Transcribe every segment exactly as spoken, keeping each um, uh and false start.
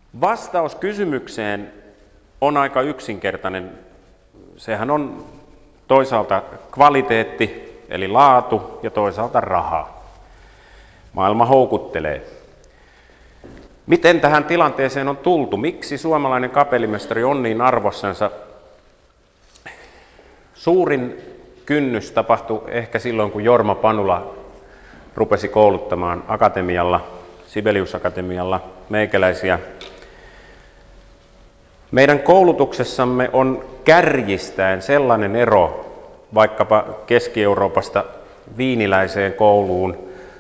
Vastaus kysymykseen on aika yksinkertainen. Sehän on toisaalta kvaliteetti eli laatu ja toisaalta raha. Maailma houkuttelee. Miten tähän tilanteeseen on tultu? Miksi suomalainen kapellimestari on niin arvossansa? Suurin kynnys tapahtui ehkä silloin, kun Jorma Panula rupesi kouluttamaan akatemialla, Sibelius-akatemialla meikäläisiä. Meidän koulutuksessamme on kärjistäen sellainen ero vaikkapa Keski-Euroopasta viiniläiseen kouluun,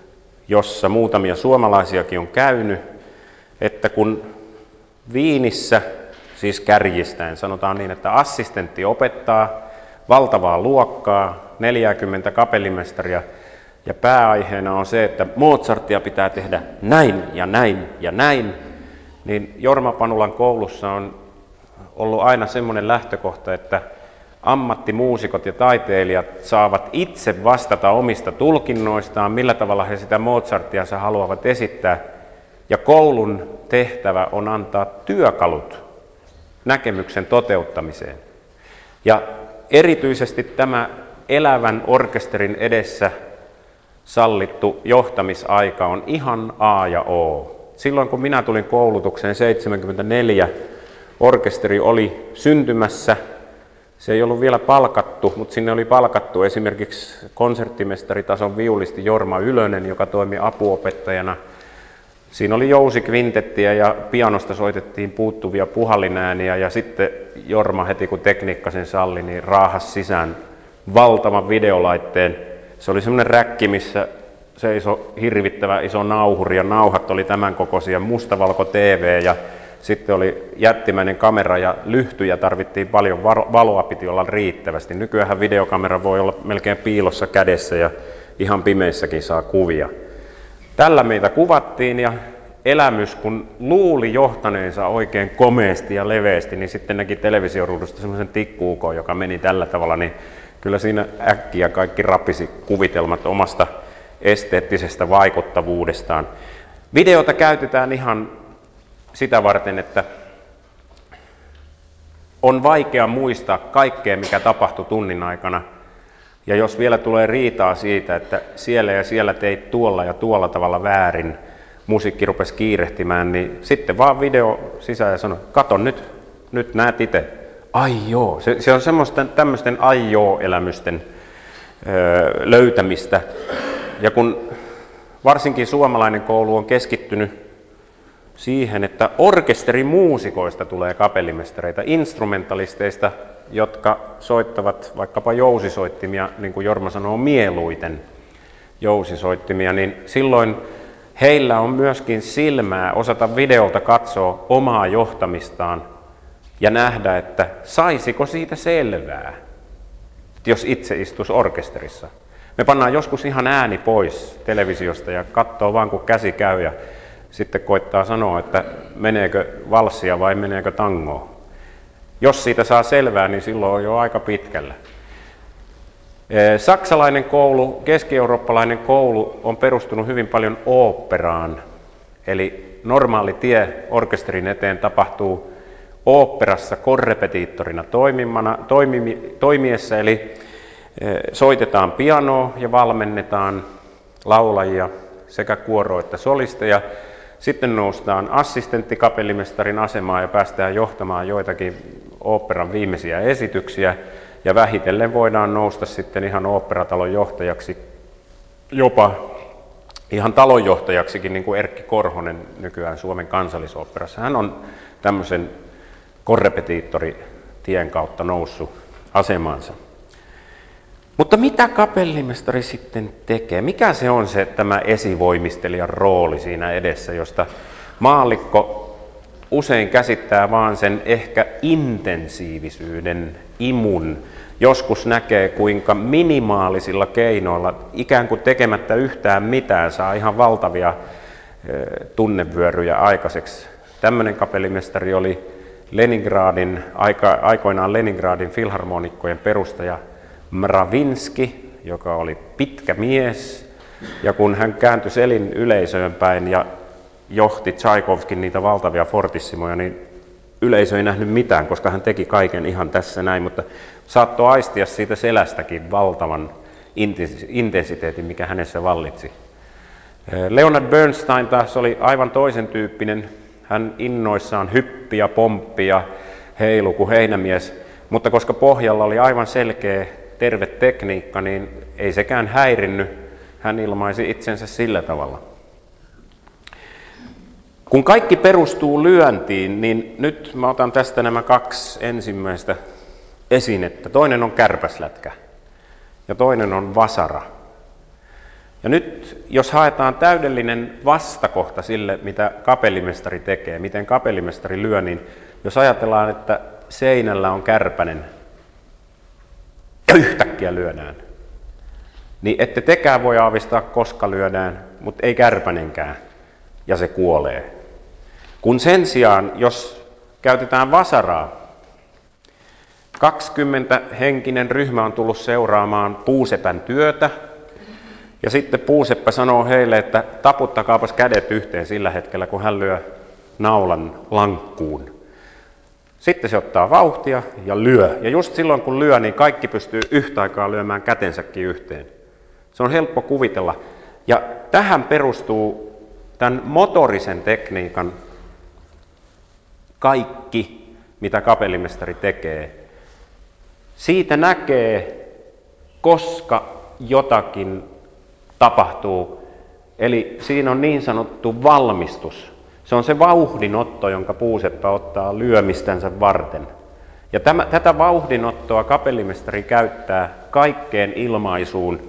jossa muutamia suomalaisiakin on käynyt, että kun Viinissä, siis kärjistäen, sanotaan niin, että assistentti opettaa valtavaa luokkaa, neljäkymmentä kapellimestaria, ja pääaiheena on se, että Mozartia pitää tehdä näin ja näin ja näin, niin Jorma Panulan koulussa on ollut aina semmoinen lähtökohta, että ammattimuusikot ja taiteilijat saavat itse vastata omista tulkinnoistaan, millä tavalla he sitä Mozartia haluavat esittää, ja koulun tehtävä on antaa työkalut näkemyksen toteuttamiseen. Ja erityisesti tämä elävän orkesterin edessä sallittu johtamisaika on ihan A ja O. Silloin kun minä tulin koulutukseen seitsemänkymmentäneljä, orkesteri oli syntymässä. Se ei ollut vielä palkattu, mutta sinne oli palkattu esimerkiksi konserttimestaritason viulisti Jorma Ylönen, joka toimi apuopettajana. Siinä oli jousikvintettiä ja pianosta soitettiin puuttuvia puhallinääniä, ja sitten Jorma heti kun tekniikka sen salli, niin raahasi sisään valtavan videolaitteen. Se oli semmoinen räkki, missä seisoi hirvittävä iso nauhuri, ja nauhat oli tämän kokoisia, mustavalko T V, ja sitten oli jättimäinen kamera ja lyhtyjä tarvittiin paljon, valoa piti olla riittävästi. Nykyään videokamera voi olla melkein piilossa kädessä ja ihan pimeissäkin saa kuvia. Tällä meitä kuvattiin, ja elämys, kun luuli johtaneensa oikein komeasti ja leveästi, niin sitten näki televisioruudusta semmoisen tikkuukon, joka meni tällä tavalla, niin kyllä siinä äkkiä kaikki rapisi kuvitelmat omasta esteettisestä vaikuttavuudestaan. Videota käytetään ihan sitä varten, että on vaikea muistaa kaikkea, mikä tapahtui tunnin aikana. Ja jos vielä tulee riitaa siitä, että siellä ja siellä teit tuolla ja tuolla tavalla väärin, musiikki rupesi kiirehtimään, niin sitten vaan video sisään ja sanoi, kato nyt, nyt näet itse. Ai joo, se, se on semmoista tämmöisten ai joo-elämysten öö, löytämistä. Ja kun varsinkin suomalainen koulu on keskittynyt siihen, että orkesterimuusikoista tulee kapellimestareita, instrumentalisteista, jotka soittavat vaikkapa jousisoittimia, niin kuin Jorma sanoo, mieluiten jousisoittimia, niin silloin heillä on myöskin silmää osata videolta katsoa omaa johtamistaan ja nähdä, että saisiko siitä selvää, jos itse istuisi orkesterissa. Me pannaan joskus ihan ääni pois televisiosta ja katsoo vaan, kun käsi käy, ja sitten koittaa sanoa, että meneekö valssia vai meneekö tangoa. Jos siitä saa selvää, niin silloin on jo aika pitkällä. Saksalainen koulu, keski-eurooppalainen koulu on perustunut hyvin paljon oopperaan. Eli normaali tie orkesterin eteen tapahtuu oopperassa korrepetiittorina toimi, toimiessa, eli soitetaan pianoa ja valmennetaan laulajia, sekä kuoro- että solisteja. Sitten noustaan assistenttikapellimestarin asemaan ja päästään johtamaan joitakin oopperan viimeisiä esityksiä. Ja vähitellen voidaan nousta sitten ihan oopperatalon johtajaksi, jopa ihan talonjohtajaksikin, niin kuin Erkki Korhonen nykyään Suomen Kansallisoopperassa. Hän on tämmöisen korrepetiittoritien kautta noussut asemaansa. Mutta mitä kapellimestari sitten tekee? Mikä se on se tämä esivoimistelijan rooli siinä edessä, josta maallikko usein käsittää vaan sen ehkä intensiivisyyden, imun. Joskus näkee, kuinka minimaalisilla keinoilla, ikään kuin tekemättä yhtään mitään, saa ihan valtavia tunnevyöryjä aikaiseksi. Tämmöinen kapellimestari oli Leningradin, aika, aikoinaan Leningradin filharmonikkojen perustaja Mravinski, joka oli pitkä mies, ja kun hän kääntyi selin yleisöön päin ja johti Tchaikovskin niitä valtavia fortissimoja, niin yleisö ei nähnyt mitään, koska hän teki kaiken ihan tässä näin, mutta saattoi aistia siitä selästäkin valtavan intensiteetin, mikä hänessä vallitsi. Leonard Bernstein taas oli aivan toisen tyyppinen. Hän innoissaan hyppi ja pomppi ja heilu kuin heinämies, mutta koska pohjalla oli aivan selkeä terve tekniikka, niin ei sekään häirinnyt. Hän ilmaisi itsensä sillä tavalla. Kun kaikki perustuu lyöntiin, niin nyt mä otan tästä nämä kaksi ensimmäistä esinettä. Toinen on kärpäslätkä ja toinen on vasara. Ja nyt jos haetaan täydellinen vastakohta sille, mitä kapellimestari tekee, miten kapellimestari lyö, niin jos ajatellaan, että seinällä on kärpänen ja yhtäkkiä lyödään, niin ette tekään voi aavistaa, koska lyödään, mutta ei kärpänenkään, ja se kuolee. Kun sen sijaan, jos käytetään vasaraa, kaksikymmentä henkinen ryhmä on tullut seuraamaan puusepän työtä, ja sitten puuseppä sanoo heille, että taputtakaapas kädet yhteen sillä hetkellä, kun hän lyö naulan lankkuun. Sitten se ottaa vauhtia ja lyö. Ja just silloin kun lyö, niin kaikki pystyy yhtä aikaa lyömään kätensäkin yhteen. Se on helppo kuvitella. Ja tähän perustuu tämän motorisen tekniikan kaikki, mitä kapellimestari tekee. Siitä näkee, koska jotakin tapahtuu. Eli siinä on niin sanottu valmistus. Se on se vauhdinotto, jonka puuseppä ottaa lyömistänsä varten. Ja tämä, tätä vauhdinottoa kapellimestari käyttää kaikkeen ilmaisuun.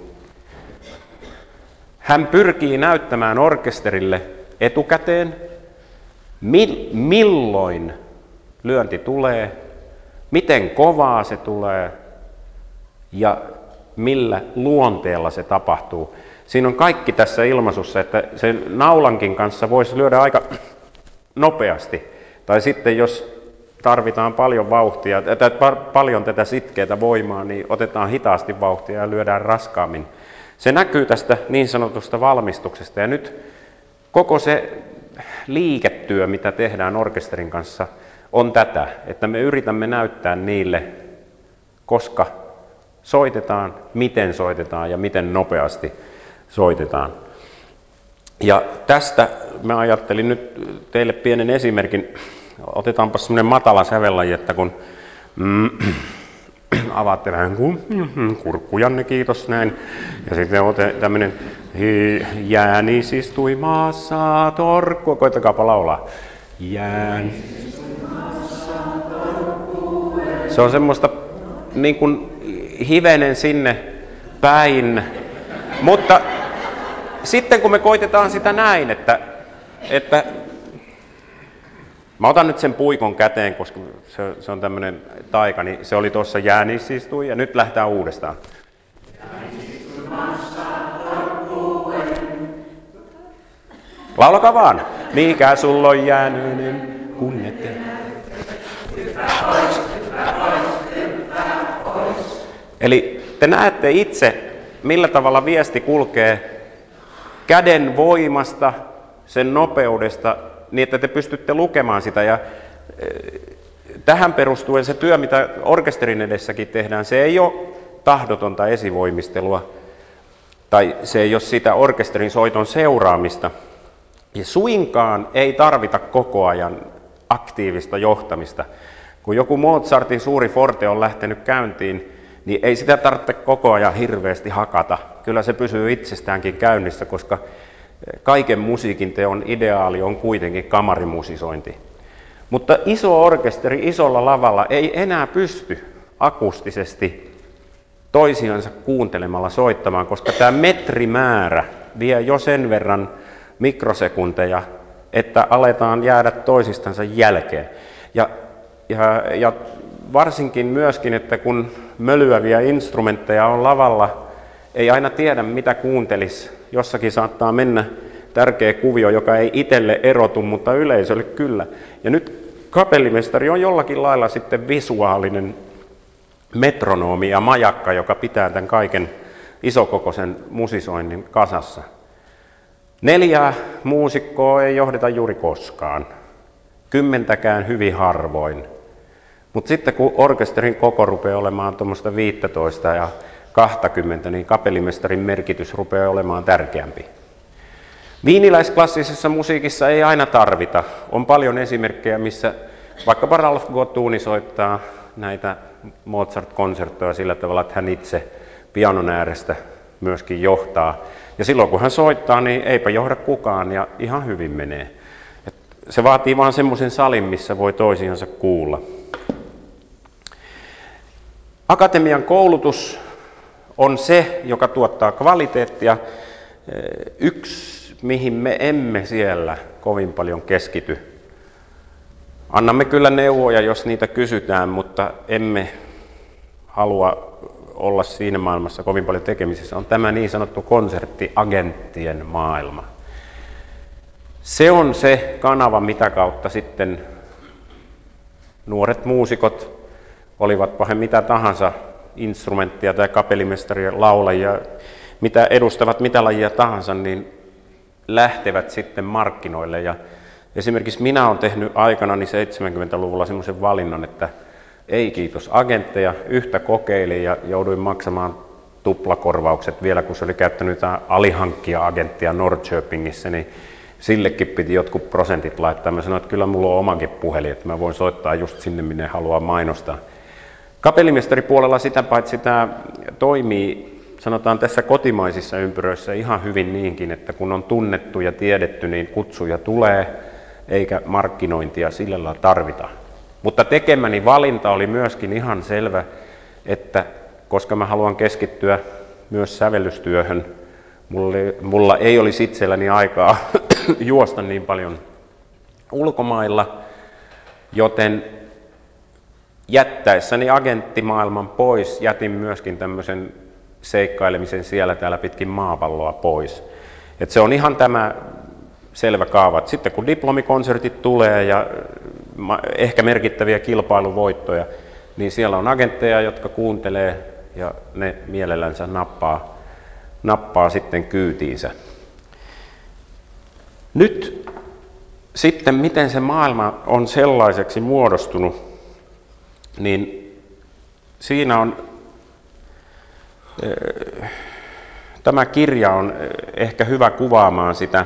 Hän pyrkii näyttämään orkesterille etukäteen, mi- milloin lyönti tulee, miten kovaa se tulee ja millä luonteella se tapahtuu. Siinä on kaikki tässä ilmaisussa, että sen naulankin kanssa voisi lyödä aika nopeasti. Tai sitten jos tarvitaan paljon vauhtia, tai paljon tätä sitkeätä voimaa, niin otetaan hitaasti vauhtia ja lyödään raskaammin. Se näkyy tästä niin sanotusta valmistuksesta. Ja nyt koko se liiketyö, mitä tehdään orkesterin kanssa, on tätä, että me yritämme näyttää niille, koska soitetaan, miten soitetaan ja miten nopeasti soitetaan. Ja tästä mä ajattelin nyt teille pienen esimerkin. Otetaanpa semmoinen matala sävellaji, että kun mm, avaatte vähän mm, kurkkujanne, kiitos näin. Ja sitten ote tämmöinen jäänis istui maassa torkkua. Koittakaapa laulaa. Jään. Se on semmoista niin kuin hivenen sinne päin. Mutta sitten kun me koitetaan sitä näin, että, että mä otan nyt sen puikon käteen, koska se, se on tämmöinen taika, niin se oli tuossa jäänis istui ja nyt lähdetään uudestaan. Laulakaa vaan. Mikä sulla on jäänyt, kun ette... Eli te näette itse, millä tavalla viesti kulkee käden voimasta, sen nopeudesta, niin että te pystytte lukemaan sitä. Ja tähän perustuen se työ, mitä orkesterin edessäkin tehdään, se ei ole tahdotonta esivoimistelua, tai se ei ole sitä orkesterin soiton seuraamista. Ja suinkaan ei tarvita koko ajan aktiivista johtamista. Kun joku Mozartin suuri forte on lähtenyt käyntiin, niin ei sitä tarvitse koko ajan hirveästi hakata. Kyllä se pysyy itsestäänkin käynnissä, koska kaiken musiikin teon ideaali on kuitenkin kamarimusisointi. Mutta iso orkesteri isolla lavalla ei enää pysty akustisesti toisiansa kuuntelemalla soittamaan, koska tämä metrimäärä vie jo sen verran mikrosekunteja, että aletaan jäädä toisistansa jälkeen. Ja, ja, ja varsinkin myöskin, että kun mölyäviä instrumentteja on lavalla, ei aina tiedä mitä kuuntelisi. Jossakin saattaa mennä tärkeä kuvio, joka ei itselle erotu, mutta yleisölle kyllä. Ja nyt kapellimestari on jollakin lailla sitten visuaalinen metronomi ja majakka, joka pitää tämän kaiken isokokoisen musisoinnin kasassa. Neljää muusikkoa ei johdeta juuri koskaan, kymmentäkään hyvin harvoin. Mutta sitten kun orkesterin koko rupeaa olemaan tuommoista viisitoista ja kaksikymmentä, niin kapellimestarin merkitys rupeaa olemaan tärkeämpi. Viiniläisklassisessa musiikissa ei aina tarvita. On paljon esimerkkejä, missä vaikkapa Ralph Gottuuni soittaa näitä Mozart-konserttoja sillä tavalla, että hän itse pianon äärestä myöskin johtaa. Ja silloin kun hän soittaa, niin eipä johda kukaan ja ihan hyvin menee. Et se vaatii vaan semmoisen salin, missä voi toisiansa kuulla. Akatemian koulutus on se, joka tuottaa kvaliteettia. Yksi, mihin me emme siellä kovin paljon keskity. Annamme kyllä neuvoja, jos niitä kysytään, mutta emme halua olla siinä maailmassa kovin paljon tekemisissä. On tämä niin sanottu konserttiagenttien maailma. Se on se kanava, mitä kautta sitten nuoret muusikot, olivatpa he mitä tahansa, instrumenttia tai kapellimestaria, laulajia, mitä edustavat mitä lajia tahansa, niin lähtevät sitten markkinoille. Ja esimerkiksi minä olen tehnyt aikanani seitsemänkymmentäluvulla semmoisen valinnan, että ei kiitos agentteja, yhtä kokeilin ja jouduin maksamaan tuplakorvaukset vielä, kun se oli käyttänyt jotain alihankkija-agenttia Norrköpingissä, niin sillekin piti jotkut prosentit laittaa. Mä sanoin, että kyllä mulla on omankin puhelin, että mä voin soittaa just sinne, minne haluaa mainostaa. Kapellimestaripuolella sitä paitsi tämä toimii, sanotaan tässä kotimaisissa ympyröissä ihan hyvin niinkin, että kun on tunnettu ja tiedetty, niin kutsuja tulee, eikä markkinointia sillä lailla tarvita. Mutta tekemäni valinta oli myöskin ihan selvä, että koska mä haluan keskittyä myös sävellystyöhön, mulla, mulla ei olisi itselläni aikaa juosta niin paljon ulkomailla, joten jättäessäni agenttimaailman pois, jätin myöskin tämmöisen seikkailemisen siellä täällä pitkin maapalloa pois. Et se on ihan tämä selvä kaava. Sitten kun diplomikonsertit tulee ja ehkä merkittäviä kilpailuvoittoja, niin siellä on agentteja, jotka kuuntelee ja ne mielellänsä nappaa, nappaa sitten kyytiinsä. Nyt sitten miten se maailma on sellaiseksi muodostunut, niin siinä on, tämä kirja on ehkä hyvä kuvaamaan sitä.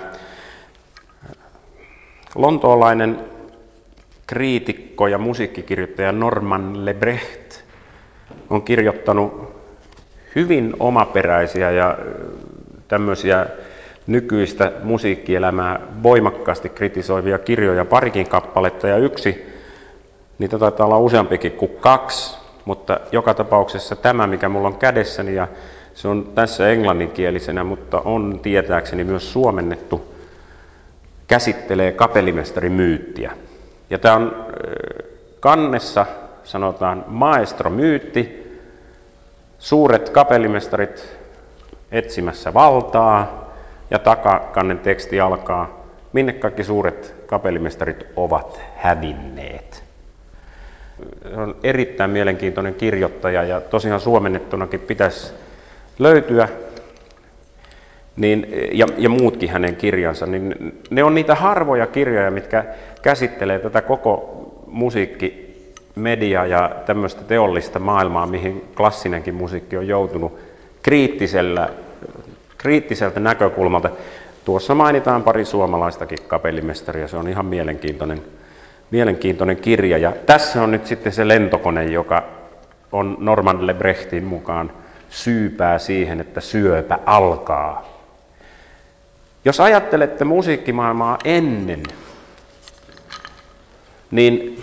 Lontoolainen kriitikko ja musiikkikirjoittaja Norman Lebrecht on kirjoittanut hyvin omaperäisiä ja tämmöisiä nykyistä musiikkielämää voimakkaasti kritisoivia kirjoja, parikin kappaletta, ja yksi, niitä taitaa olla useampikin kuin kaksi, mutta joka tapauksessa tämä, mikä mulla on kädessäni, ja se on tässä englanninkielisenä, mutta on tietääkseni myös suomennettu, käsittelee kapellimestarimyyttiä. Ja tämä on kannessa, sanotaan maestro-myytti, suuret kapellimestarit etsimässä valtaa, ja takakannen teksti alkaa, minne kaikki suuret kapellimestarit ovat hävinneet. Se on erittäin mielenkiintoinen kirjoittaja, ja tosiaan suomennettunakin pitäisi löytyä, niin, ja, ja muutkin hänen kirjansa, niin ne on niitä harvoja kirjoja, mitkä käsittelee tätä koko musiikkimediaa ja tämmöistä teollista maailmaa, mihin klassinenkin musiikki on joutunut kriittisellä, kriittiseltä näkökulmalta. Tuossa mainitaan pari suomalaistakin kapellimestaria, se on ihan mielenkiintoinen, mielenkiintoinen kirja. Ja tässä on nyt sitten se lentokone, joka on Norman Lebrechtin mukaan syypää siihen, että syöpä alkaa. Jos ajattelette musiikkimaailmaa ennen, niin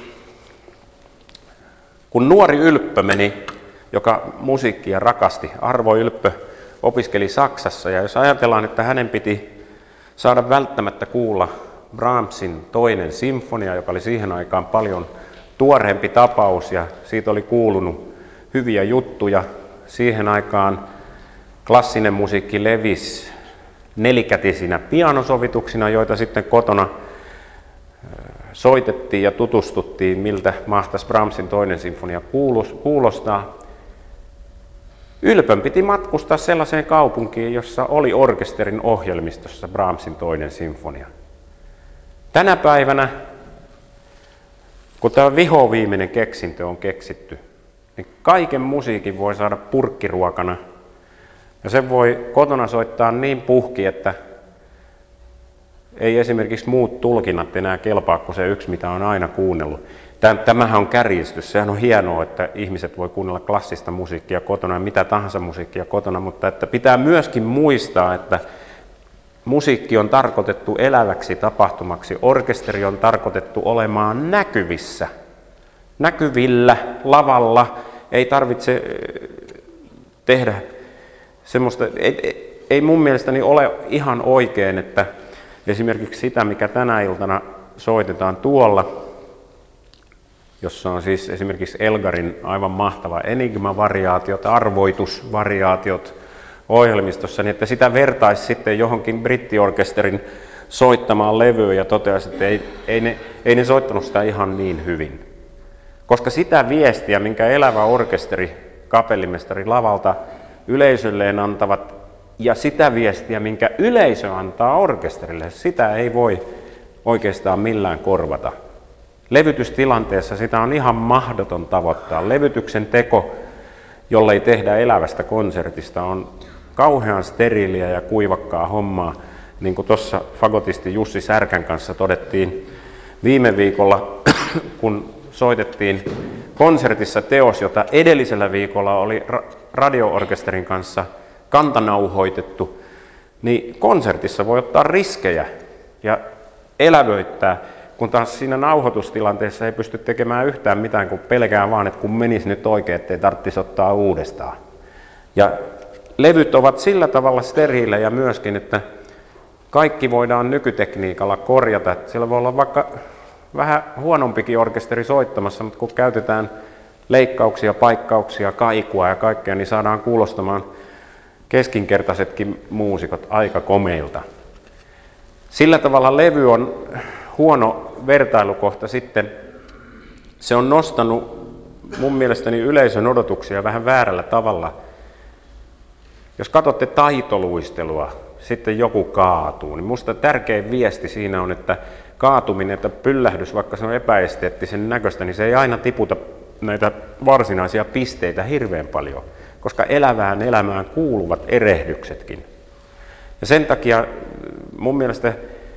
kun nuori Ylppö meni, joka musiikkia rakasti, Arvo Ylppö opiskeli Saksassa, ja jos ajatellaan, että hänen piti saada välttämättä kuulla Brahmsin toinen sinfonia, joka oli siihen aikaan paljon tuoreempi tapaus, ja siitä oli kuulunut hyviä juttuja. Siihen aikaan klassinen musiikki levisi nelikätisinä pianosovituksina, joita sitten kotona soitettiin ja tutustuttiin, miltä mahtaisi Brahmsin toinen sinfonia kuulostaa. Ylpön piti matkustaa sellaiseen kaupunkiin, jossa oli orkesterin ohjelmistossa Brahmsin toinen sinfonia. Tänä päivänä, kun tämä vihoviimeinen keksintö on keksitty, niin kaiken musiikin voi saada purkkiruokana. Ja sen voi kotona soittaa niin puhki, että ei esimerkiksi muut tulkinnat enää kelpaa kuin se yksi, mitä on aina kuunnellut. Tämähän on kärjistys. Sehän on hienoa, että ihmiset voi kuunnella klassista musiikkia kotona ja mitä tahansa musiikkia kotona, mutta että pitää myöskin muistaa, että musiikki on tarkoitettu eläväksi tapahtumaksi. Orkesteri on tarkoitettu olemaan näkyvissä. Näkyvillä, lavalla. Ei tarvitse tehdä semmoista, ei, ei mun mielestäni ole ihan oikein, että esimerkiksi sitä, mikä tänä iltana soitetaan tuolla, jossa on siis esimerkiksi Elgarin aivan mahtava enigma-variaatiot, arvoitusvariaatiot ohjelmistossa, niin että sitä vertaisi sitten johonkin brittiorkesterin soittamaan levyyn ja toteaisi, että ei, ei, ne, ei ne soittanut sitä ihan niin hyvin. Koska sitä viestiä, minkä elävä orkesteri, kapellimestari lavalta yleisölleen antavat, ja sitä viestiä, minkä yleisö antaa orkesterille, sitä ei voi oikeastaan millään korvata. Levytystilanteessa sitä on ihan mahdoton tavoittaa. Levytyksen teko, jollei tehdä elävästä konsertista, on kauhean steriiliä ja kuivakkaa hommaa. Niin kuin tuossa fagotisti Jussi Särkän kanssa todettiin viime viikolla, kun soitettiin konsertissa teos, jota edellisellä viikolla oli radio-orkesterin kanssa kantanauhoitettu, niin konsertissa voi ottaa riskejä ja elävöittää, kun taas siinä nauhoitustilanteessa ei pysty tekemään yhtään mitään, kun pelkää vaan, että kun menisi nyt oikein, ettei tarvitsisi ottaa uudestaan. Ja levyt ovat sillä tavalla steriilejä myöskin, että kaikki voidaan nykytekniikalla korjata. Siellä voi olla vaikka vähän huonompikin orkesteri soittamassa, mutta kun käytetään leikkauksia, paikkauksia, kaikua ja kaikkea, niin saadaan kuulostamaan keskinkertaisetkin muusikot aika komeilta. Sillä tavalla levy on huono vertailukohta sitten. Se on nostanut mun mielestäni yleisön odotuksia vähän väärällä tavalla. Jos katsotte taitoluistelua, sitten joku kaatuu, niin musta tärkein viesti siinä on, että kaatuminen, että pyllähdys, vaikka se on epäesteettisen näköistä, niin se ei aina tiputa näitä varsinaisia pisteitä hirveän paljon, koska elävään elämään kuuluvat erehdyksetkin. Ja sen takia mun mielestä,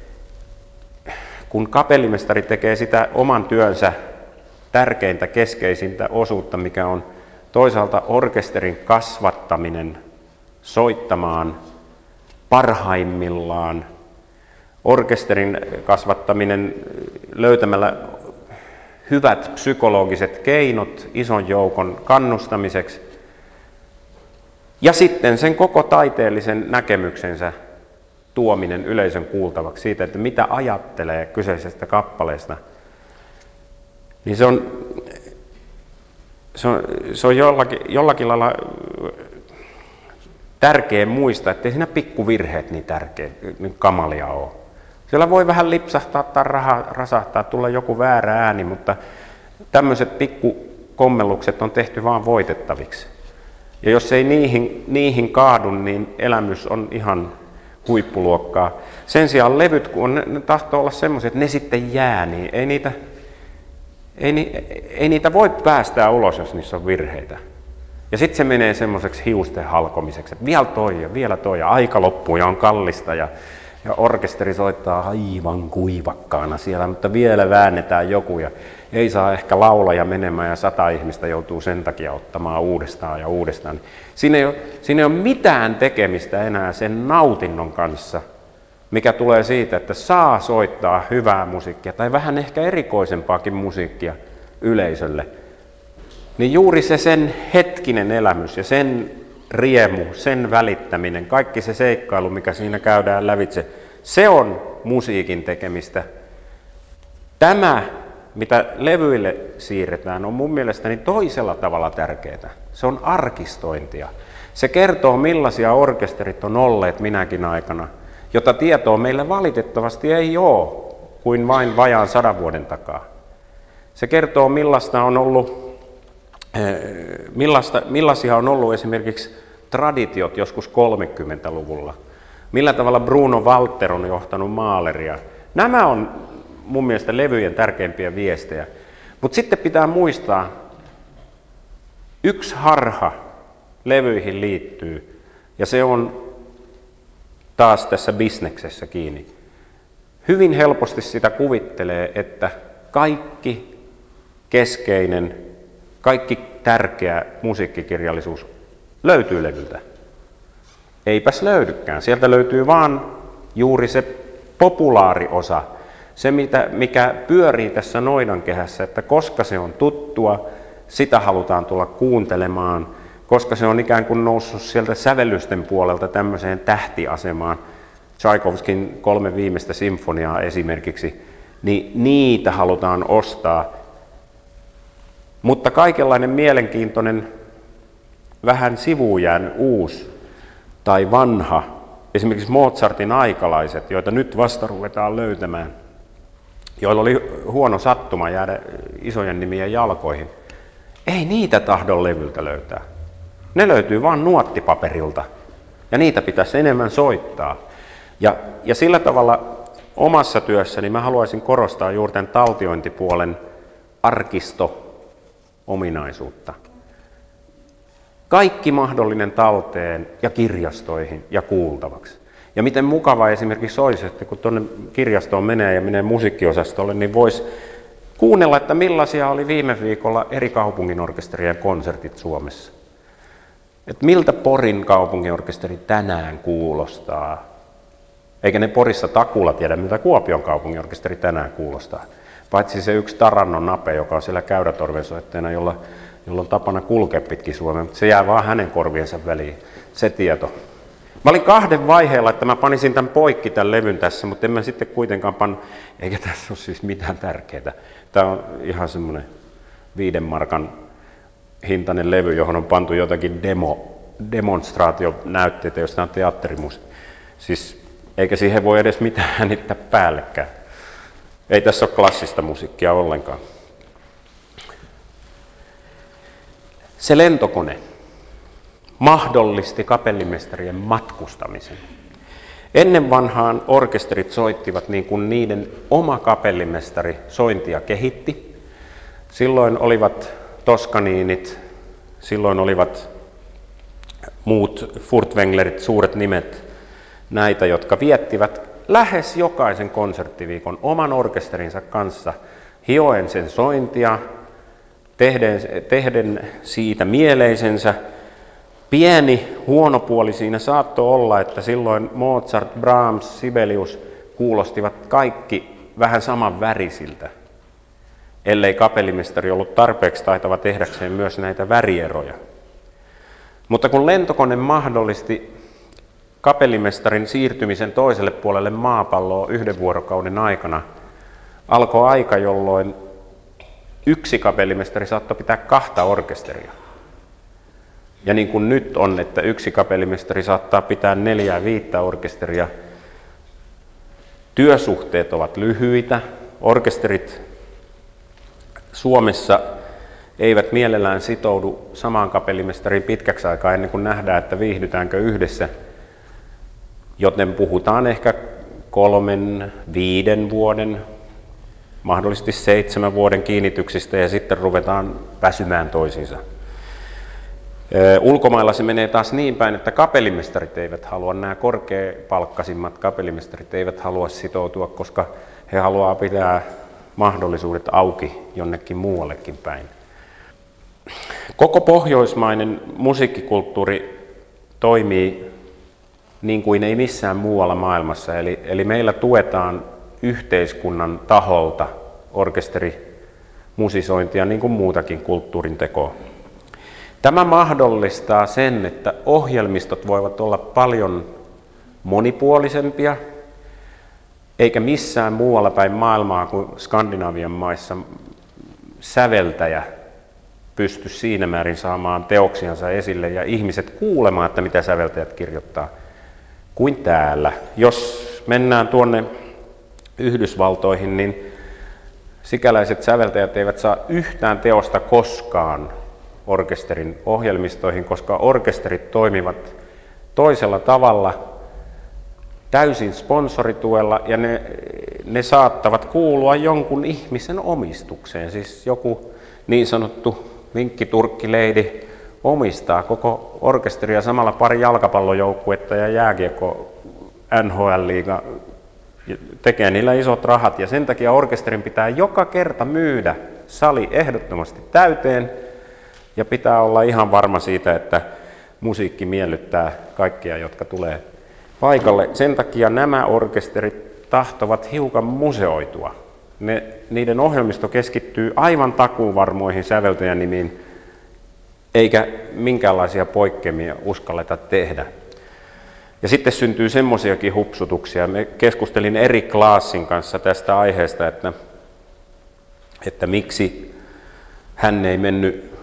kun kapellimestari tekee sitä oman työnsä tärkeintä, keskeisintä osuutta, mikä on toisaalta orkesterin kasvattaminen soittamaan parhaimmillaan, orkesterin kasvattaminen löytämällä hyvät psykologiset keinot ison joukon kannustamiseksi ja sitten sen koko taiteellisen näkemyksensä tuominen yleisön kuultavaksi siitä, että mitä ajattelee kyseisestä kappaleesta, niin se on, se on, se on jollakin, jollakin lailla tärkeä muistaa, ettei siinä pikkuvirheet niin tärkeä, niin kamalia ole. Siellä voi vähän lipsahtaa tai rasahtaa, tulla joku väärä ääni, mutta tämmöiset pikkukommellukset on tehty vaan voitettaviksi. Ja jos ei niihin, niihin kaadu, niin elämys on ihan huippuluokkaa. Sen sijaan levyt, kun ne, ne tahtoo olla semmoiset, että ne sitten jää, niin ei niitä, ei, ei niitä voi päästää ulos, jos niissä on virheitä. Ja sitten se menee semmoiseksi hiusten halkomiseksi, että vielä toi ja vielä toi ja aika loppuu ja on kallista ja, ja orkesteri soittaa aivan kuivakkaana siellä, mutta vielä väännetään joku ja ei saa ehkä laulaja menemään ja sata ihmistä joutuu sen takia ottamaan uudestaan ja uudestaan. Siinä ei ole, siinä ei ole mitään tekemistä enää sen nautinnon kanssa, mikä tulee siitä, että saa soittaa hyvää musiikkia tai vähän ehkä erikoisempaakin musiikkia yleisölle. Niin juuri se sen hetkinen elämys ja sen riemu, sen välittäminen, kaikki se seikkailu, mikä siinä käydään lävitse, se on musiikin tekemistä. Tämä, mitä levyille siirretään, on mun mielestäni toisella tavalla tärkeää. Se on arkistointia. Se kertoo, millaisia orkesterit on olleet minäkin aikana, jota tietoa meillä valitettavasti ei ole kuin vain vajaan sadan vuoden takaa. Se kertoo, millaista on ollut Millaista, millaisia on ollut esimerkiksi traditiot joskus kolmekymmentäluvulla? Millä tavalla Bruno Walter on johtanut maaleria? Nämä on mun mielestä levyjen tärkeimpiä viestejä. Mutta sitten pitää muistaa, yksi harha levyihin liittyy, ja se on taas tässä bisneksessä kiinni. Hyvin helposti sitä kuvittelee, että kaikki keskeinen, kaikki tärkeä musiikkikirjallisuus löytyy levyltä. Eipäs löydykään. Sieltä löytyy vaan juuri se populaariosa, se mitä, mikä pyörii tässä noidankehässä, että koska se on tuttua, sitä halutaan tulla kuuntelemaan, koska se on ikään kuin noussut sieltä sävellysten puolelta tämmöiseen tähtiasemaan, Tchaikovskin kolme viimeistä sinfoniaa esimerkiksi, niin niitä halutaan ostaa. Mutta kaikenlainen mielenkiintoinen, vähän sivuun jäänyt uusi tai vanha, esimerkiksi Mozartin aikalaiset, joita nyt vasta ruvetaan löytämään, joilla oli huono sattuma jäädä isojen nimien jalkoihin, ei niitä tahdon levyltä löytää. Ne löytyy vain nuottipaperilta, ja niitä pitäisi enemmän soittaa. Ja, ja sillä tavalla omassa työssäni mä haluaisin korostaa juuri tämän taltiointipuolen arkisto-ominaisuutta. Kaikki mahdollinen talteen ja kirjastoihin ja kuultavaksi. Ja miten mukava esimerkiksi olisi, että kun tuonne kirjastoon menee ja menee musiikkiosastolle, niin voisi kuunnella, että millaisia oli viime viikolla eri kaupunginorkesterien konsertit Suomessa. Että miltä Porin kaupunginorkesteri tänään kuulostaa. Eikä ne Porissa takuulla tiedä, miltä Kuopion kaupunginorkesteri tänään kuulostaa. Paitsi se yksi Tarannon Nape, joka on siellä käydätorvensoittajana, jolla, jolla on tapana kulkea pitkin Suomea, mutta se jää vaan hänen korviensa väliin, se tieto. Mä olin kahden vaiheella, että mä panisin tämän poikki tämän levyn tässä, mutta en mä sitten kuitenkaan pan, eikä tässä ole siis mitään tärkeää. Tämä on ihan semmoinen viiden markan hintainen levy, johon on pantu jotakin demo, demonstraationäytteitä, josta on teatterimusi. Siis, eikä siihen voi edes mitään äänittää päällekään. Ei tässä ole klassista musiikkia ollenkaan. Se lentokone mahdollisti kapellimestarien matkustamisen. Ennen vanhaan orkesterit soittivat niin kuin niiden oma kapellimestari sointia kehitti. Silloin olivat Toskaniinit, silloin olivat muut Furtwänglerit, suuret nimet, näitä, jotka viettivät lähes jokaisen konserttiviikon oman orkesterinsa kanssa, hioen sen sointia, tehden, tehden siitä mieleisensä. Pieni huono puoli siinä saattoi olla, että silloin Mozart, Brahms, Sibelius kuulostivat kaikki vähän saman värisiltä, ellei kapellimestari ollut tarpeeksi taitava tehdäkseen myös näitä värieroja. Mutta kun lentokone mahdollisti kapellimestarin siirtymisen toiselle puolelle maapalloa yhden vuorokauden aikana, alkoi aika, jolloin yksi kapellimestari saattoi pitää kahta orkesteria. Ja niin kuin nyt on, että yksi kapellimestari saattaa pitää neljää viittä orkesteria, työsuhteet ovat lyhyitä, orkesterit Suomessa eivät mielellään sitoudu samaan kapellimestariin pitkäksi aikaa ennen kuin nähdään, että viihdytäänkö yhdessä. Joten puhutaan ehkä kolmen, viiden vuoden, mahdollisesti seitsemän vuoden kiinnityksistä ja sitten ruvetaan väsymään toisiinsa. Ulkomailla se menee taas niin päin, että kapellimestarit eivät halua, nämä korkeapalkkaisimmat kapellimestarit eivät halua sitoutua, koska he haluaa pitää mahdollisuudet auki jonnekin muuallekin päin. Koko pohjoismainen musiikkikulttuuri toimii niin kuin ei missään muualla maailmassa, eli, eli meillä tuetaan yhteiskunnan taholta orkesterimusisointia niin kuin muutakin kulttuurin tekoa. Tämä mahdollistaa sen, että ohjelmistot voivat olla paljon monipuolisempia, eikä missään muualla päin maailmaa kuin Skandinavian maissa säveltäjä pysty siinä määrin saamaan teoksiansa esille ja ihmiset kuulemaan, että mitä säveltäjät kirjoittaa, kuin täällä. Jos mennään tuonne Yhdysvaltoihin, niin sikäläiset säveltäjät eivät saa yhtään teosta koskaan orkesterin ohjelmistoihin, koska orkesterit toimivat toisella tavalla täysin sponsorituella ja ne, ne saattavat kuulua jonkun ihmisen omistukseen. Siis joku niin sanottu vinkkiturkkileidi omistaa koko orkesteria, samalla pari jalkapallojoukkuetta ja jääkiekko N H L-liiga tekee niillä isot rahat ja sen takia orkesterin pitää joka kerta myydä sali ehdottomasti täyteen ja pitää olla ihan varma siitä, että musiikki miellyttää kaikkia, jotka tulee paikalle. Sen takia nämä orkesterit tahtovat hiukan museoitua. Ne, niiden ohjelmisto keskittyy aivan takuuvarmoihin säveltäjänimiin, eikä minkäänlaisia poikkeamia uskalleta tehdä. Ja sitten syntyy semmoisiakin hupsutuksia. Me keskustelin Erik Klaasin kanssa tästä aiheesta, että, että miksi hän ei mennyt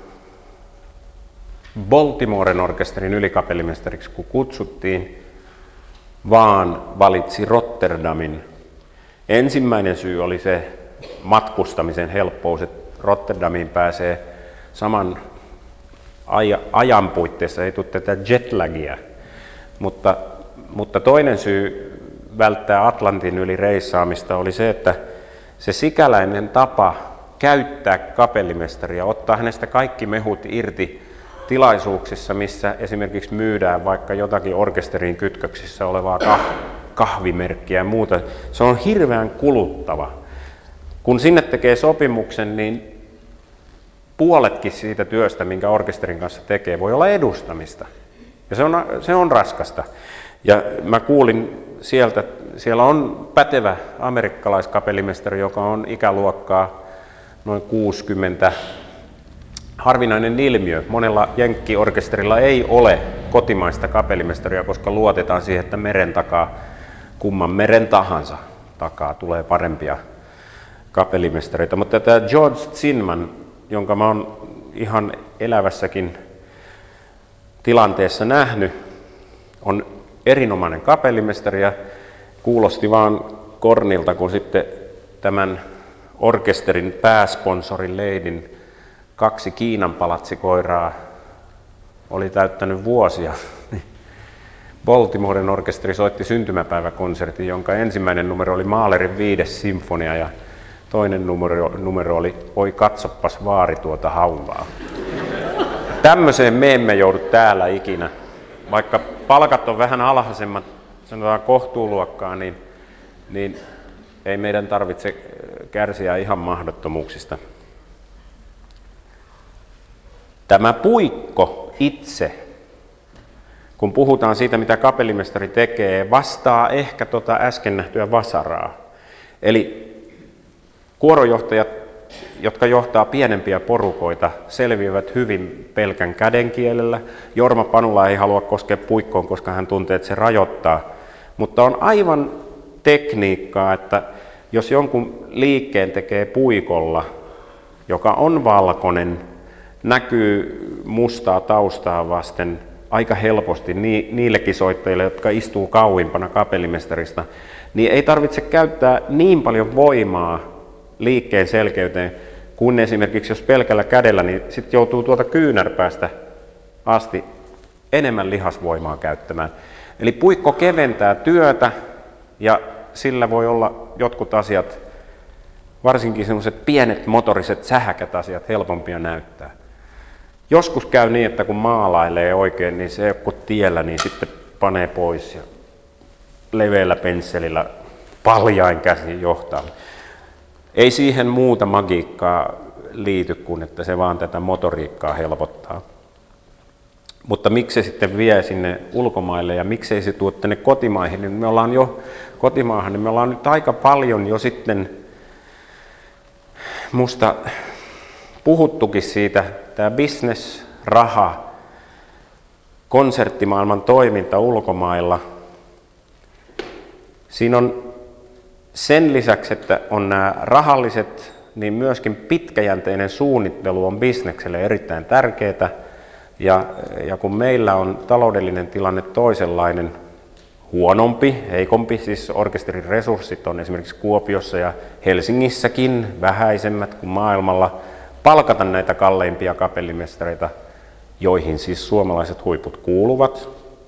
Baltimoren orkesterin ylikapellimestariksi, kun kutsuttiin, vaan valitsi Rotterdamin. Ensimmäinen syy oli se matkustamisen helppous, että Rotterdamiin pääsee saman ajan puitteissa, ei tule tätä jetlagia. Mutta, mutta toinen syy välttää Atlantin yli reissaamista oli se, että se sikäläinen tapa käyttää kapellimestaria, ottaa hänestä kaikki mehut irti tilaisuuksissa, missä esimerkiksi myydään vaikka jotakin orkesterin kytköksissä olevaa kahvimerkkiä ja muuta. Se on hirveän kuluttava. Kun sinne tekee sopimuksen, niin puoletkin siitä työstä, minkä orkesterin kanssa tekee, voi olla edustamista. Ja se on, se on raskasta. Ja mä kuulin sieltä, siellä on pätevä amerikkalaiskapellimestari, joka on ikäluokkaa noin kuusikymmentä. Harvinainen ilmiö. Monella jenkkiorkesterilla ei ole kotimaista kapellimestaria, koska luotetaan siihen, että meren takaa, kumman meren tahansa takaa, tulee parempia kapellimestareita. Mutta tämä George Zinman, jonka mä oon ihan elävässäkin tilanteessa nähnyt, on erinomainen kapellimestari ja kuulosti vaan kornilta, kun sitten tämän orkesterin pääsponsorin leidin kaksi Kiinan palatsikoiraa oli täyttänyt vuosia. Baltimoren orkesteri soitti syntymäpäiväkonsertin, jonka ensimmäinen numero oli Mahlerin viides sinfonia ja toinen numero, numero oli Oi katsoppas vaari tuota hauvaa. Tämmöiseen me emme joudu täällä ikinä. Vaikka palkat on vähän alhaisemmat, sanotaan kohtuuluokkaa, niin, niin ei meidän tarvitse kärsiä ihan mahdottomuuksista. Tämä puikko itse, kun puhutaan siitä, mitä kapellimestari tekee, vastaa ehkä tuota äsken nähtyä vasaraa. Eli kuorojohtajat, jotka johtaa pienempiä porukoita, selviävät hyvin pelkän kädenkielellä. Jorma Panula ei halua koskea puikkoon, koska hän tuntee, että se rajoittaa. Mutta on aivan tekniikkaa, että jos jonkun liikkeen tekee puikolla, joka on valkoinen, näkyy mustaa taustaa vasten aika helposti niillekin soittajille, jotka istuu kauimpana kapellimestarista, niin ei tarvitse käyttää niin paljon voimaa liikkeen selkeyteen, kun esimerkiksi jos pelkällä kädellä, niin sitten joutuu tuolta kyynärpäästä asti enemmän lihasvoimaa käyttämään. Eli puikko keventää työtä ja sillä voi olla jotkut asiat, varsinkin sellaiset pienet motoriset sähäkät asiat, helpompia näyttää. Joskus käy niin, että kun maalailee oikein, niin se kun tiellä, niin sitten panee pois ja leveällä pensselillä paljain käsin johtaa. Ei siihen muuta magiikkaa liity kuin, että se vaan tätä motoriikkaa helpottaa. Mutta miksi se sitten vie sinne ulkomaille ja miksei se tuo tänne kotimaihin, niin me ollaan jo kotimaahan, niin me ollaan nyt aika paljon jo sitten musta puhuttukin siitä, tämä business, raha, konserttimaailman toiminta ulkomailla. Siinä on sen lisäksi, että on nämä rahalliset, niin myöskin pitkäjänteinen suunnittelu on bisnekselle erittäin tärkeää. Ja, ja kun meillä on taloudellinen tilanne toisenlainen, huonompi, heikompi, siis orkesterin resurssit on esimerkiksi Kuopiossa ja Helsingissäkin vähäisemmät kuin maailmalla, palkata näitä kalleimpia kapellimestareita, joihin siis suomalaiset huiput kuuluvat.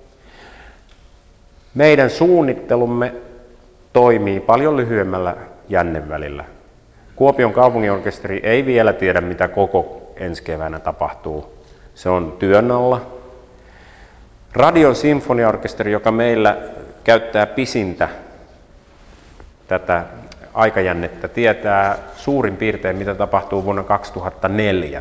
Meidän suunnittelumme toimii paljon lyhyemmällä jännevälillä. Kuopion kaupunginorkesteri ei vielä tiedä, mitä koko ensi keväänä tapahtuu. Se on työn alla. Radion sinfoniaorkesteri, joka meillä käyttää pisintä tätä aikajännettä, tietää suurin piirtein, mitä tapahtuu vuonna kaksituhattaneljä.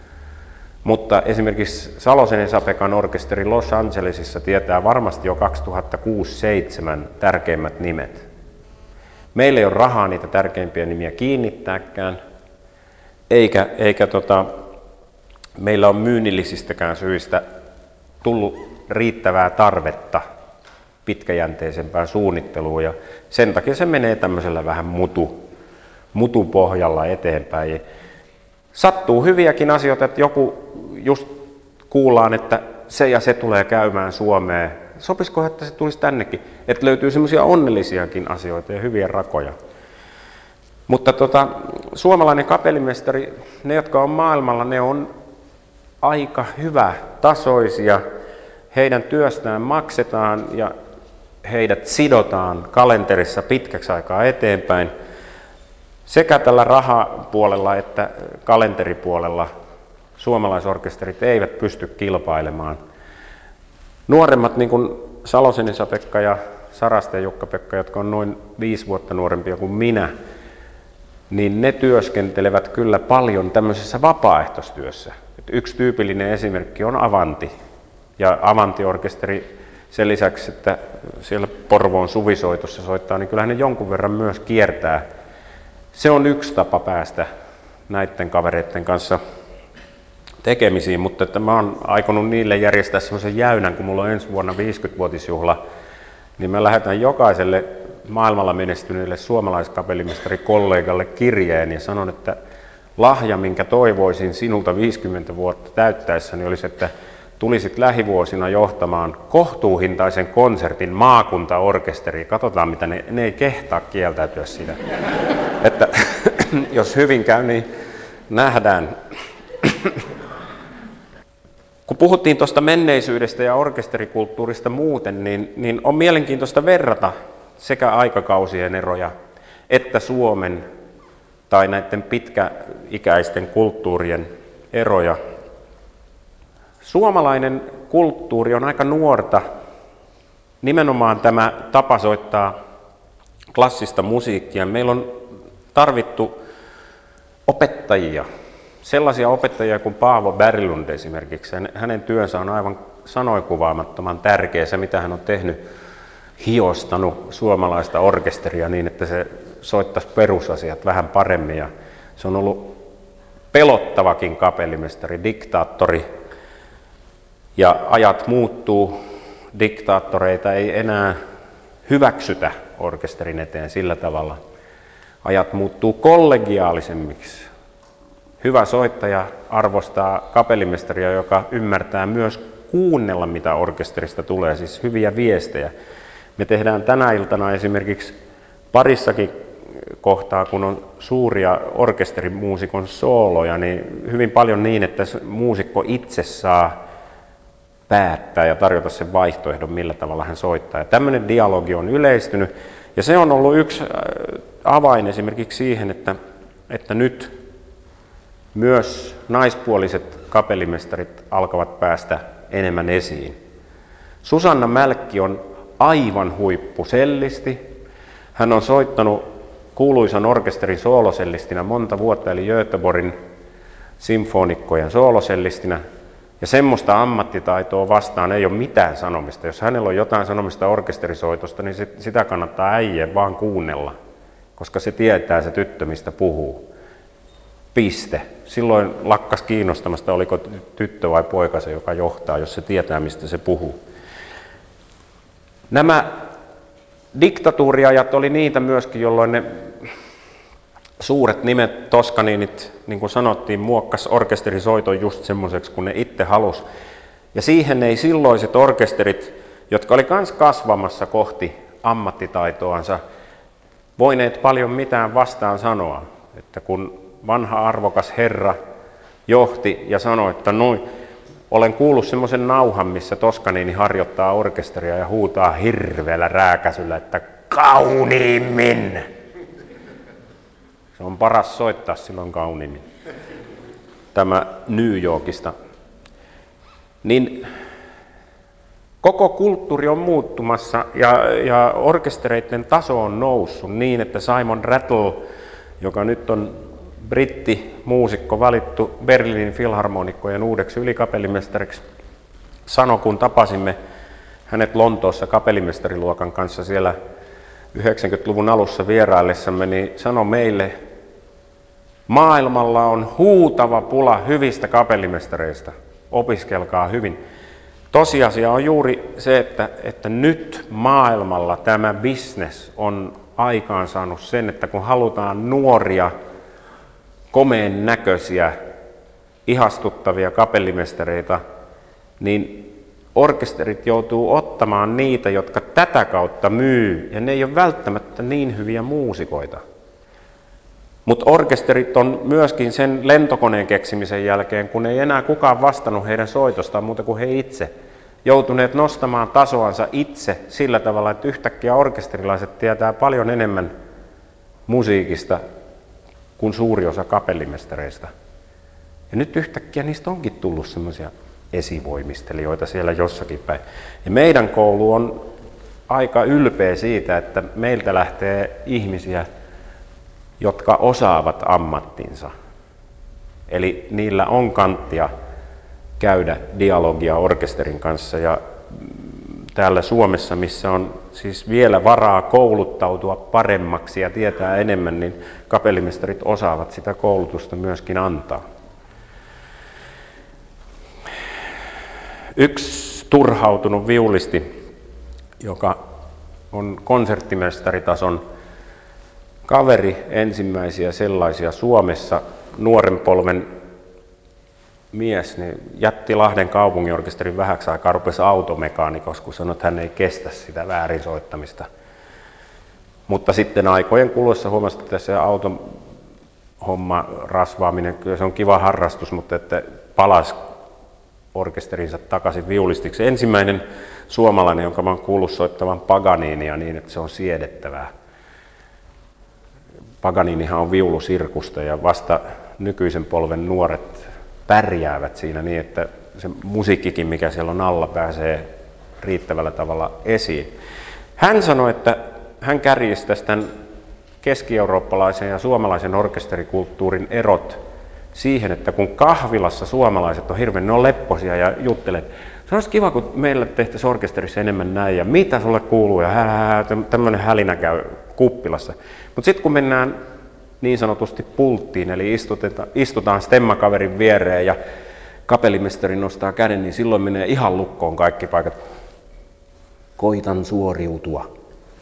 Mutta esimerkiksi Salosen Esa-Pekan orkesteri Los Angelesissa tietää varmasti jo kaksituhattakuusi seitsemän tärkeimmät nimet. Meillä ei ole rahaa niitä tärkeimpiä nimiä kiinnittääkään, eikä, eikä tota, meillä on myynnillisistäkään syistä tullut riittävää tarvetta pitkäjänteisempään suunnitteluun, ja sen takia se menee tämmöisellä vähän mutu, mutupohjalla eteenpäin. Sattuu hyviäkin asioita, että joku just kuullaan, että se ja se tulee käymään Suomeen. Sopisiko, että se tulisi tännekin? Että löytyy semmoisia onnellisiakin asioita ja hyviä rakoja. Mutta tota, suomalainen kapellimestari, ne jotka on maailmalla, ne on aika hyvä tasoisia. Heidän työstään maksetaan ja heidät sidotaan kalenterissa pitkäksi aikaa eteenpäin. Sekä tällä rahapuolella että kalenteripuolella suomalaisorkesterit eivät pysty kilpailemaan. Nuoremmat, niin kuin Salosen Esa-Pekka ja Sarasten Jukka-Pekka, jotka on noin viisi vuotta nuorempia kuin minä, niin ne työskentelevät kyllä paljon tämmöisessä vapaaehtoistyössä. Yksi tyypillinen esimerkki on Avanti. Ja Avanti-orkesteri sen lisäksi, että siellä Porvoon suvisoitossa soittaa, niin kyllähän ne jonkun verran myös kiertää. Se on yksi tapa päästä näiden kavereiden kanssa tekemisiin, mutta että mä oon aikonut niille järjestää semmoisen jäynän, kun mulla on ensi vuonna viisikymmenvuotisjuhla, niin mä lähetän jokaiselle maailmalla menestyneelle suomalaiskapellimestarikollegalle kirjeen ja sanon, että lahja, minkä toivoisin sinulta viisikymmentä vuotta täyttäessäni, olisi, että tulisit lähivuosina johtamaan kohtuuhintaisen konsertin maakuntaorkesteriin. Katsotaan, mitä ne, ne ei kehtaa kieltäytyä siitä. Että jos hyvin käy, niin nähdään. Kun puhuttiin tuosta menneisyydestä ja orkesterikulttuurista muuten, niin, niin on mielenkiintoista verrata sekä aikakausien eroja että Suomen tai näiden pitkäikäisten kulttuurien eroja. Suomalainen kulttuuri on aika nuorta. Nimenomaan tämä tapa soittaa klassista musiikkia. Meillä on tarvittu opettajia. Sellaisia opettajia kuin Paavo Berglund esimerkiksi. Hänen työnsä on aivan sanoikuvaamattoman tärkeä. Se, mitä hän on tehnyt, hiostanut suomalaista orkesteria niin, että se soittaisi perusasiat vähän paremmin. Ja se on ollut pelottavakin kapellimestari, diktaattori. Ja ajat muuttuu, diktaattoreita ei enää hyväksytä orkesterin eteen sillä tavalla. Ajat muuttuu kollegiaalisemmiksi. Hyvä soittaja arvostaa kapellimestaria, joka ymmärtää myös kuunnella, mitä orkesterista tulee, siis hyviä viestejä. Me tehdään tänä iltana esimerkiksi parissakin kohtaa, kun on suuria orkesterimuusikon sooloja, niin hyvin paljon niin, että muusikko itse saa päättää ja tarjota sen vaihtoehdon, millä tavalla hän soittaa. Ja tämmöinen dialogi on yleistynyt, ja se on ollut yksi avain esimerkiksi siihen, että, että nyt myös naispuoliset kapellimestarit alkavat päästä enemmän esiin. Susanna Mälkki on aivan huippusellisti. Hän on soittanut kuuluisan orkesterin soolosellistinä monta vuotta, eli Göteborgin sinfonikkojen soolosellistinä. Ja semmoista ammattitaitoa vastaan ei ole mitään sanomista. Jos hänellä on jotain sanomista orkesterisoitosta, niin sitä kannattaa äijien vaan kuunnella, koska se tietää se tyttö, mistä puhuu. Piste. Silloin lakkas kiinnostamasta, oliko tyttö vai poika se, joka johtaa, jos se tietää, mistä se puhuu. Nämä diktatuuriajat oli niitä myöskin, jolloin ne suuret nimet, Toskaniinit, niin kuin sanottiin, muokkas orkesterisoiton just semmoiseksi, kun ne itse halusi. Ja siihen ei silloiset orkesterit, jotka oli kans kasvamassa kohti ammattitaitoansa, voineet paljon mitään vastaan sanoa. Että kun vanha arvokas herra johti ja sanoi, että noin, olen kuullut semmoisen nauhan, missä Toscanini harjoittaa orkesteria ja huutaa hirveällä rääkäsyllä, että kauniimmin! Se on paras soittaa silloin kauniimmin. Tämä New Yorkista. Niin koko kulttuuri on muuttumassa ja, ja orkestereiden taso on noussut niin, että Simon Rattle, joka nyt on brittimuusikko valittu Berliinin filharmonikkojen uudeksi ylikapellimestariksi, sanoi, kun tapasimme hänet Lontoossa kapellimestariluokan kanssa siellä yhdeksänkymmentäluvun alussa vieraillessamme, niin sanoi meille, maailmalla on huutava pula hyvistä kapellimestareista, opiskelkaa hyvin. Tosiasia on juuri se, että, että nyt maailmalla tämä business on aikaansaanut sen, että kun halutaan nuoria, komeen näköisiä, ihastuttavia kapellimestareita, niin orkesterit joutuu ottamaan niitä, jotka tätä kautta myy, ja ne ei ole välttämättä niin hyviä muusikoita. Mutta orkesterit on myöskin sen lentokoneen keksimisen jälkeen, kun ei enää kukaan vastannut heidän soitostaan muuta kuin he itse, joutuneet nostamaan tasoansa itse sillä tavalla, että yhtäkkiä orkesterilaiset tietää paljon enemmän musiikista kuin suuri osa kapellimestareista. Ja nyt yhtäkkiä niistä onkin tullut semmoisia esivoimistelijoita siellä jossakin päin. Ja meidän koulu on aika ylpeä siitä, että meiltä lähtee ihmisiä, jotka osaavat ammattinsa. Eli niillä on kanttia käydä dialogia orkesterin kanssa. Ja täällä Suomessa, missä on siis vielä varaa kouluttautua paremmaksi ja tietää enemmän, niin kapellimestarit osaavat sitä koulutusta myöskin antaa. Yksi turhautunut viulisti, joka on konserttimestaritason kaveri, ensimmäisiä sellaisia Suomessa, nuoren polven mies, niin jätti Lahden kaupunginorkesterin vähäksi aikaa, rupesi automekaanikoksi, kun sanoi, että hän ei kestä sitä väärin soittamista. Mutta sitten aikojen kuluessa huomasi, että se auton homma, rasvaaminen, kyllä se on kiva harrastus, mutta että palasi orkesterinsa takaisin viulistiksi. Ensimmäinen suomalainen, jonka mä oon kuullut soittavan Paganinia niin, että se on siedettävää. Paganinihan on viulusirkusta ja vasta nykyisen polven nuoret pärjäävät siinä niin, että se musiikkikin, mikä siellä on alla, pääsee riittävällä tavalla esiin. Hän sanoi, että hän kärjistäisi tämän keski-eurooppalaisen ja suomalaisen orkesterikulttuurin erot siihen, että kun kahvilassa suomalaiset on hirveän, ne on lepposia ja juttelee, se olisi kiva, kun meillä tehtäisiin orkesterissa enemmän näin ja mitä sulle kuuluu ja hää, tämmöinen hälinä käy kuppilassa. Mutta sitten kun mennään niin sanotusti pulttiin, eli istutaan stemmakaverin viereen ja kapellimestari nostaa käden, niin silloin menee ihan lukkoon kaikki paikat. Koitan suoriutua.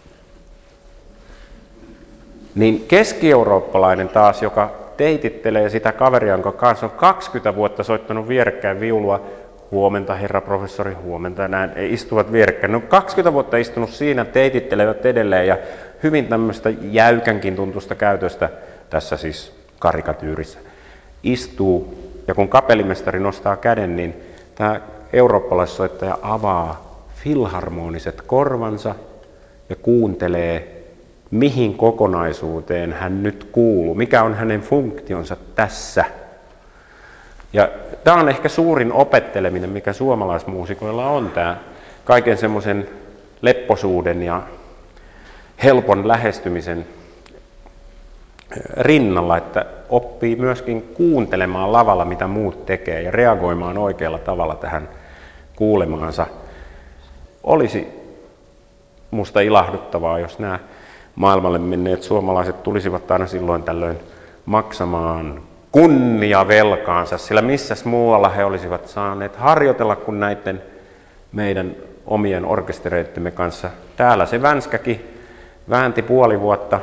Niin keski-eurooppalainen taas, joka teitittelee sitä kaveria, jonka kanssa on kaksikymmentä vuotta soittanut vierekkäin viulua, huomenta herra professori, huomenta näin, ei istuvat vierekkäin. Ne on kaksikymmentä vuotta istunut siinä, teitittelevät edelleen ja hyvin tämmöistä jäykänkin tuntusta käytöstä, tässä siis karikatyyrissä, istuu. Ja kun kapellimestari nostaa käden, niin tämä eurooppalaissoittaja avaa filharmoniset korvansa ja kuuntelee, mihin kokonaisuuteen hän nyt kuuluu, mikä on hänen funktionsa tässä. Ja tämä on ehkä suurin opetteleminen, mikä suomalaismuusikoilla on, tämä kaiken semmoisen lepposuuden ja helpon lähestymisen rinnalla, että oppii myöskin kuuntelemaan lavalla, mitä muut tekee ja reagoimaan oikealla tavalla tähän kuulemaansa. Olisi musta ilahduttavaa, jos nämä maailmalle menneet suomalaiset tulisivat aina silloin tällöin maksamaan kunniavelkaansa, sillä missäs muualla he olisivat saaneet harjoitella kuin näiden meidän omien orkestereittemme kanssa. Täällä se Vänskäkin väänti puoli vuotta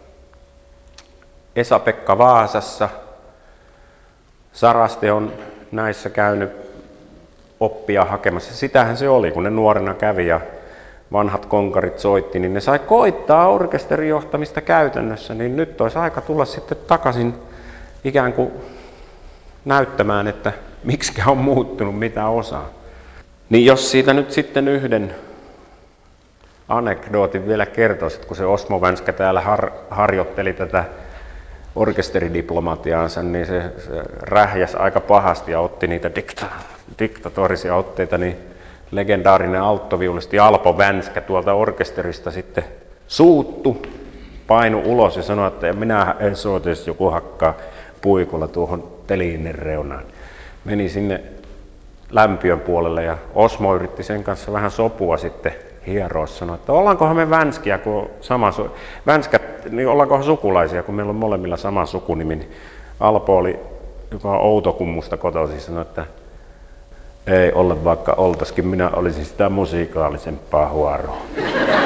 Esa-Pekka Vaasassa. Saraste on näissä käynyt oppia hakemassa. Sitähän se oli, kun ne nuorena kävi ja vanhat konkarit soitti, niin ne sai koittaa orkesterijohtamista käytännössä, niin nyt olisi aika tulla sitten takaisin ikään kuin näyttämään, että miksikä on muuttunut mitä osaa. Niin jos siitä nyt sitten yhden anekdootin vielä kertoisi, että kun se Osmo Vänskä täällä har, harjoitteli tätä orkesteridiplomatiaansa, niin se, se rähjäsi aika pahasti ja otti niitä dikta, diktatorisia otteita, niin legendaarinen alttoviulisti Alpo Vänskä tuolta orkesterista sitten suuttu, painu ulos ja sanoi, että minä en soita, jos joku hakkaa puikolla tuohon teliinen reunaan. Meni sinne lämpiön puolelle ja Osmo yritti sen kanssa vähän sopua sitten hieroa, sanoi, että ollaankohan me Vänskiä, kun sama su- Vänskät, niin ollaankohan sukulaisia, kun meillä on molemmilla sama sukunimi. Niin Alpo oli, joka on Outokummusta kotoisin, sanoi, että ei ole vaikka oltaisikin, minä olisin sitä musiikaalisempaa huaroa.